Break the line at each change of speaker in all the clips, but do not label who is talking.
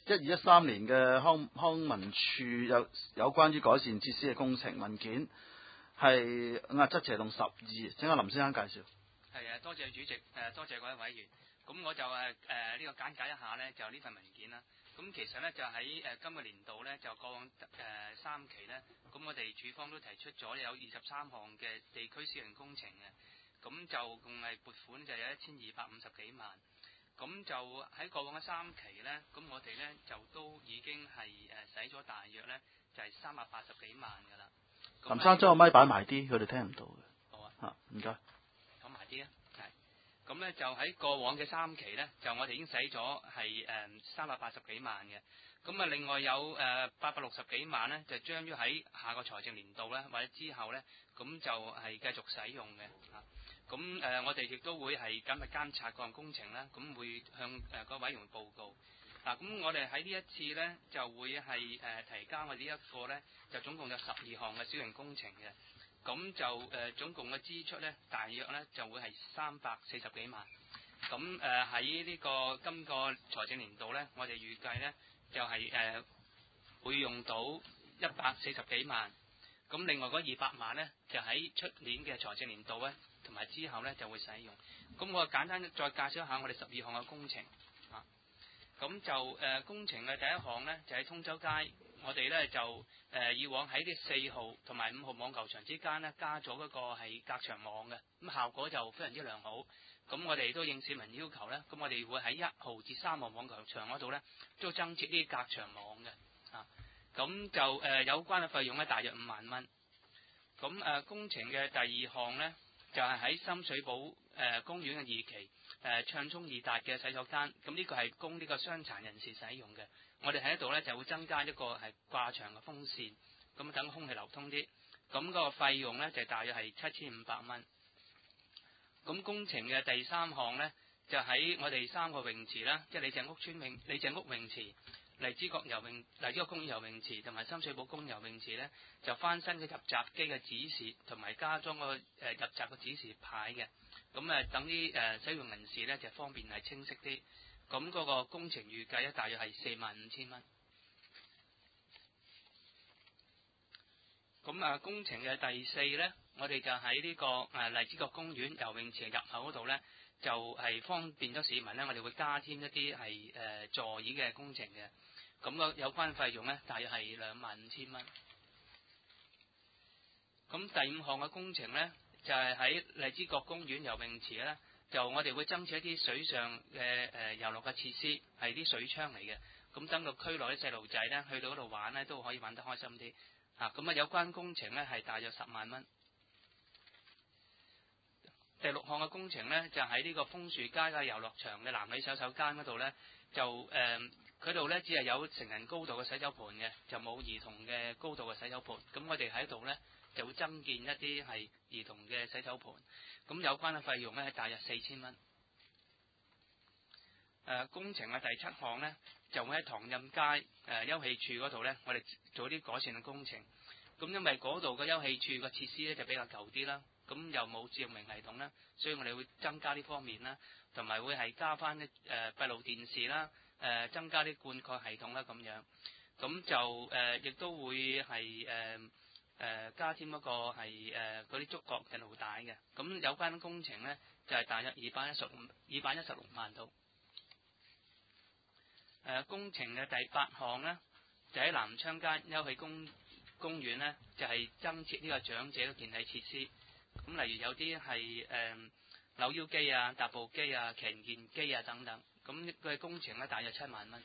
12-13年嘅康文署有關於改善設施嘅工程文件係57/12，請阿林先生介紹。
係多謝主席，多謝各位委員。咁我就呢個簡介一下呢，就呢份文件啦。咁其實呢，就喺今個年度呢，就過往3期呢，咁我哋署方都提出咗有23項嘅地區私人工程嘅，咁就共係撥款就有1250幾萬。咁就喺過往嘅3期呢，咁我哋呢，就都已經係使咗大約呢，就係380幾萬㗎啦。
林生將個咪擺埋啲，佢哋聽唔到嘅。
好啊。
嚇，唔該。
講埋啲啊。咁咧就喺過往嘅3期咧，就我哋已經使咗係380幾萬嘅。咁啊，另外有860幾萬咧，就將於喺下個財政年度咧，或者之後咧，咁就係繼續使用嘅。咁我哋亦都會係緊密監察各項工程啦，咁會向各委員報告。嗱，咁我哋喺呢一次咧，就會係提交我哋呢一個咧，就總共有12項嘅小型工程嘅。咁就總共嘅支出咧，大約咧就會係340幾萬。咁喺呢個今個財政年度咧，我哋預計咧就係會用到140幾萬。咁另外嗰200萬咧，就喺出年嘅財政年度咧，同埋之後咧就會使用。咁我簡單再介紹一下我哋12項嘅工程。咁就工程嘅第一項咧，就喺通州街。我哋咧就以往喺啲4號同埋5號網球場之間咧加咗嗰個係隔牆網嘅，咁效果就非常之良好。咁我哋都應市民要求咧，咁我哋會喺1號至3號網球場嗰度咧都增設啲隔牆網嘅。咁就有關嘅費用咧大約5萬蚊。咁工程嘅第2項咧就係喺深水埗公園嘅2期暢涌易達嘅洗手間，咁呢個係供呢個傷殘人士使用嘅。我哋喺度咧就會增加一個係掛牆嘅風扇，咁等空氣流通啲。咁嗰個費用咧就大約係7500蚊。咁工程嘅第3項咧就喺我哋3個泳池啦，即係李鄭屋泳池、荔枝角公園游泳池同埋深水埗公園游泳池咧，就翻新嘅入閘機嘅指示，同埋加裝個入閘嘅指示牌嘅。咁等啲使用人士咧就方便係清晰啲。咁嗰個工程預計咧大約係45000蚊。咁工程嘅第4咧，我哋就喺呢個荔枝角公園游泳池入口嗰度咧，就係方便咗市民咧，我哋會加添一啲係座椅嘅工程嘅。咁個有關費用咧大約係25000蚊。咁第5項嘅工程咧，就係喺荔枝角公園游泳池咧。就我哋會增設一啲水上嘅遊樂嘅設施，係啲水槍嚟嘅。咁等到區內啲細路仔咧去到嗰度玩咧，都可以玩得開心啲。咁有關工程咧係大約10萬蚊。第6項嘅工程咧就喺呢個楓樹街嘅遊樂場嘅男女洗手間嗰度咧，就佢度咧只係有成人高度嘅洗手盆嘅，就冇兒童嘅高度嘅洗手盆。咁我哋喺度咧就會增建一啲係兒童嘅洗手盆。咁有關嘅費用咧係大約4000蚊。工程嘅第7項咧就會喺唐蔭街休憩處嗰度咧，我哋做啲改善嘅工程。咁因為嗰度嘅休憩處嘅設施咧就比較舊啲啦，咁又冇照明系統啦，所以我哋會增加呢方面啦，同埋會係加翻啲閉路電視啦，增加啲灌溉系統啦咁樣。咁就亦都會係加添一個係嗰啲觸覺嘅路帶嘅。咁有關工程咧就係大約216萬度。工程嘅第8項咧就喺南昌街休憩公園咧就係增設呢個長者嘅健體設施。咁例如有啲係扭腰機啊、踏步機啊、強健機啊等等。咁佢嘅工程咧大約7萬蚊。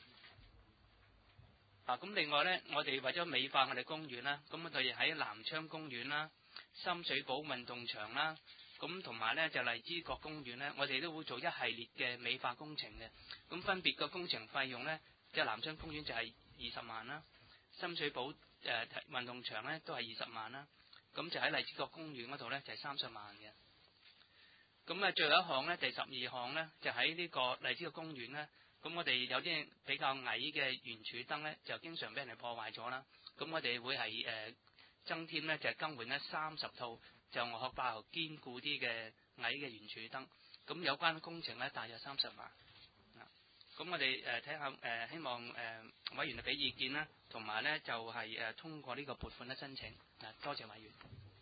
咁另外咧，我哋為咗美化我哋公園啦，咁我哋喺南昌公園啦、深水埗運動場啦，咁同埋咧就荔枝角公園咧，我哋都會做一系列嘅美化工程嘅。咁分別嘅工程費用咧，即係南昌公園就係20萬啦，深水埗運動場咧都係20萬啦，咁就喺荔枝角公園嗰度咧就係30萬嘅。咁最後一項咧，第12項咧就喺呢個荔枝角公園咧。咁我哋有啲比較矮嘅圓柱燈咧，就經常俾人哋破壞咗啦。咁我哋會係增添咧，就係更換咧30套就外殼爆堅固啲嘅矮嘅圓柱燈。咁有關工程咧，大約30萬。 咁我哋睇下希望委員俾意見啦，同埋咧就係通過呢個撥款嘅申請。多謝委員。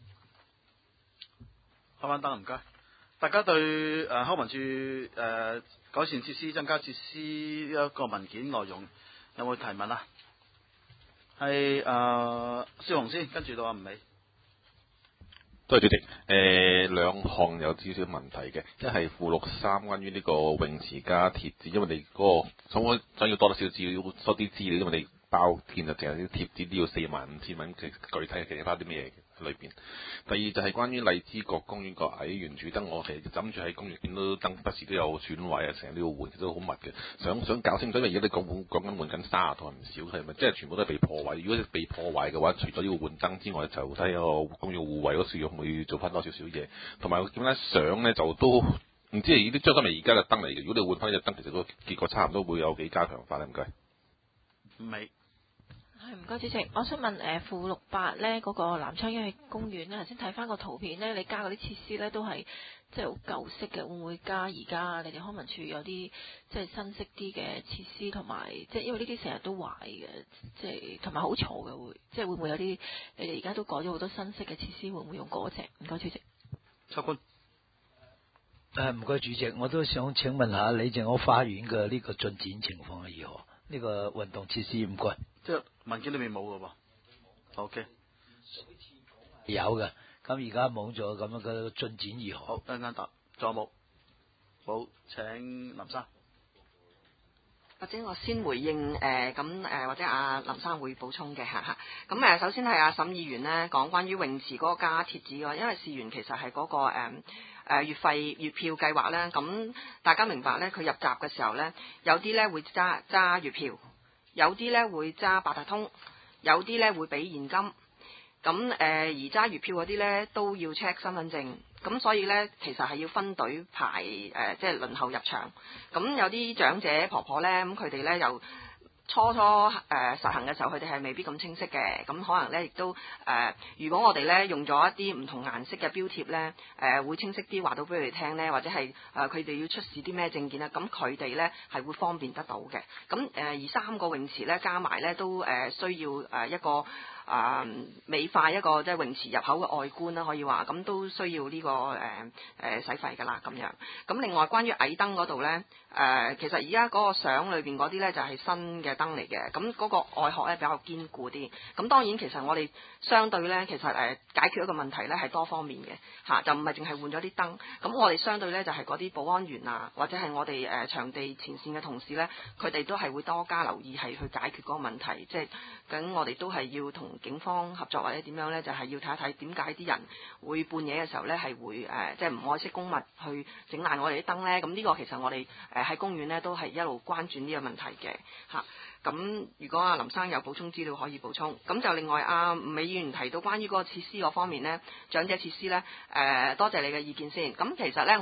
開翻燈唔該。大家對康文署改善設施、增加設施一個文件內容有冇提問啊？係蕭紅先，跟住到阿吳美。
多謝主席。兩項有少少問題嘅，一係附錄3關於呢個泳池加貼紙，因為你嗰、個想要多少資料，多啲資料，因為你包填就淨係啲貼紙都要45,000蚊，具體其他啲咩嘢裏邊。第二就係關於荔枝角公園個矮圓柱燈，我其實諗住喺公園見到燈不時都有損壞啊，成日都要換，其實都好密嘅。想搞清楚，因為而家你講緊換緊30台唔少，係咪即係全部都係被破壞？如果被破壞嘅話，除咗要換燈之外，就睇個公園護衛嗰時會唔會做翻多少少嘢？同埋點解相咧就都唔知係呢啲張生係而家嘅燈嚟嘅。如果你換翻呢隻燈，其實個結果差唔多會有幾加強化咧？唔該。
美。
係唔該主席，我想問附錄8咧嗰個南昌音樂公園咧，頭先睇翻個圖片咧，你加嗰啲設施咧都係即係好舊式嘅，會唔會加而家你哋康文署有啲即係新式啲嘅設施，同埋即係因為呢啲成日都壞嘅，即係同埋好嘈嘅會，即係會唔會有啲你哋而家都改咗好多新式嘅設施，會唔會用嗰隻？唔該主席。
秋官。
唔該主席，我都想請問下李鄭屋花園嘅呢個進展情況係如何？呢個運動設施唔該。
即係文件裏面冇嘅喎。OK。
有嘅，咁而家冇咗咁樣嘅進展如何？
好，陣間答。仲有冇？好，請林生。
或者我先回應或者阿林生會補充嘅嚇。咁首先係阿沈議員呢講關於泳池嗰個加貼紙嘅，因為事緣其實係嗰、個月票計劃咧，咁大家明白咧，佢入閘嘅時候咧，有啲咧會揸月票，有啲咧會揸八達通，有啲咧會俾現金。咁而揸月票嗰啲咧都要 check 身份證，咁所以咧其實係要分隊排即係輪候入場。咁有啲長者婆婆咧，咁佢哋咧又初實行嘅時候，佢哋係未必咁清晰嘅，咁可能咧亦都如果我哋咧用咗一啲唔同顏色嘅標貼咧，會清晰啲話到俾佢哋聽咧，或者係佢哋要出示啲咩證件咧，咁佢哋咧係會方便得到嘅。咁而3個泳池咧加埋咧都需要一個美化一個即係泳池入口嘅外觀啦，可以話咁都需要呢個使費㗎啦咁樣。咁另外關於矮燈嗰度咧，其實而家嗰個相裏邊嗰啲咧就係新嘅燈嚟嘅，咁嗰個外殼咧比較堅固啲。咁當然其實我哋相對咧，其實解決一個問題咧係多方面嘅就唔係淨係換咗啲燈。咁我哋相對咧就係嗰啲保安員啊，或者係我哋場地前線嘅同事咧，佢哋都係會多加留意係去解決嗰個問題。即係咁我哋都係要同警方合作或者點樣咧，就係要睇一睇點解啲人會半夜嘅時候咧係會即係唔愛惜公物去整爛我哋啲燈咧。咁呢個其實我哋喺公園咧都係一路關注呢個問題嘅嚇。咁如果阿林生有補充資料可以補充。咁就另外阿吳美議員提到關於嗰個設施嗰方面咧，長者設施咧多謝你嘅意見先。咁其實咧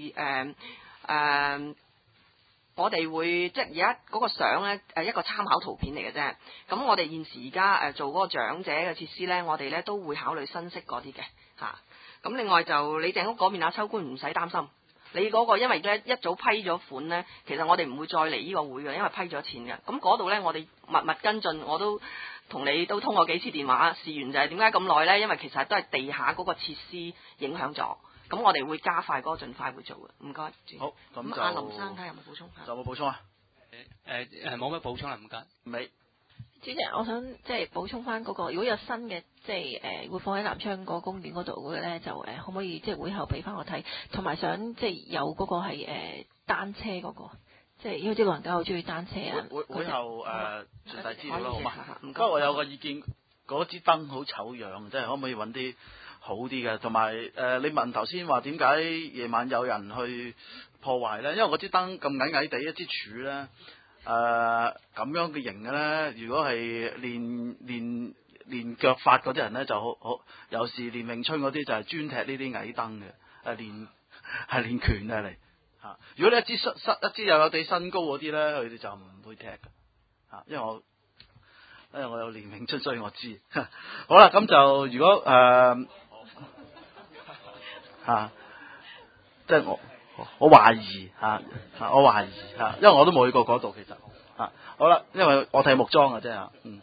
我哋會即係而家嗰個相咧一個參考圖片嚟嘅啫。咁我哋現時而家做嗰個長者嘅設施咧，我哋咧都會考慮新式嗰啲嘅嚇。咁另外就李鄭屋嗰邊秋官唔使擔心。你嗰個因為咧一早批咗款咧，其實我哋唔會再嚟呢個會嘅，因為批咗錢嘅。咁嗰度咧，我哋密密跟進，我都同你都通過幾次電話。事緣就係點解咁耐咧？因為其實都係地下嗰個設施影響咗。咁我哋會加快嗰個盡快會做嘅。唔該。
好，咁
阿林生睇下有冇補充？
有冇補充啊？
冇乜補充啦，唔該。
未。
主席，我想即係補充翻嗰個，如果有新嘅即係會放喺南昌個公園嗰度嘅咧，就可唔可以即係會後俾翻我睇，同埋想即係有嗰個係單車嗰個，即係因為啲老人家好中意單車啊。
會後傳遞資料啦，好嘛？不過我有個意見，嗰支燈好醜樣，即係可唔可以揾啲好啲嘅？同埋你問頭先話點解夜晚有人去破壞咧？因為嗰支燈咁矮地一支柱咧。咁樣嘅型嘅咧，如果係練腳法嗰啲人咧，就好有時練詠春嗰啲就係專踢呢啲矮燈嘅，練拳嘅嚟嚇。如果你一支又有地身高嗰啲咧，佢哋就唔會踢嘅嚇，因為我有練詠春，所以我知。好啦，咁就如果即係我懷疑我懷疑因為我都冇去過嗰度其實好啦，因為我睇木樁嘅啫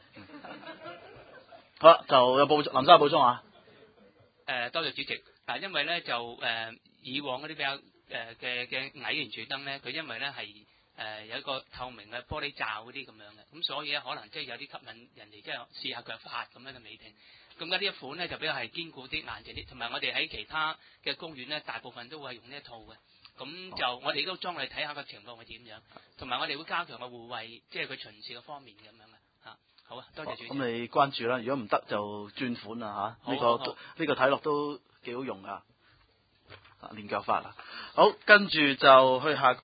好啦，就有林生有補充啊。
多謝主席。嗱，因為咧就以往嗰啲比較嘅矮圓柱燈咧，佢因為咧係有一個透明嘅玻璃罩嗰啲咁樣嘅，咁所以咧可能即係有啲吸引人哋即係試下腳法咁樣嘅美聽。咁呢一款咧就比較係堅固啲、硬淨啲，同埋我哋喺其他嘅公園咧，大部分都會係用呢一套嘅。咁就我哋都裝嚟睇下個情況係點樣，同埋我哋會加強個護衛，即係佢巡視嘅方面咁樣嘅嚇。好啊，多謝主席。咁
你關注啦，如果唔得就轉款啦嚇。呢個睇落都幾好用噶，練腳法啊。好，跟住就去下。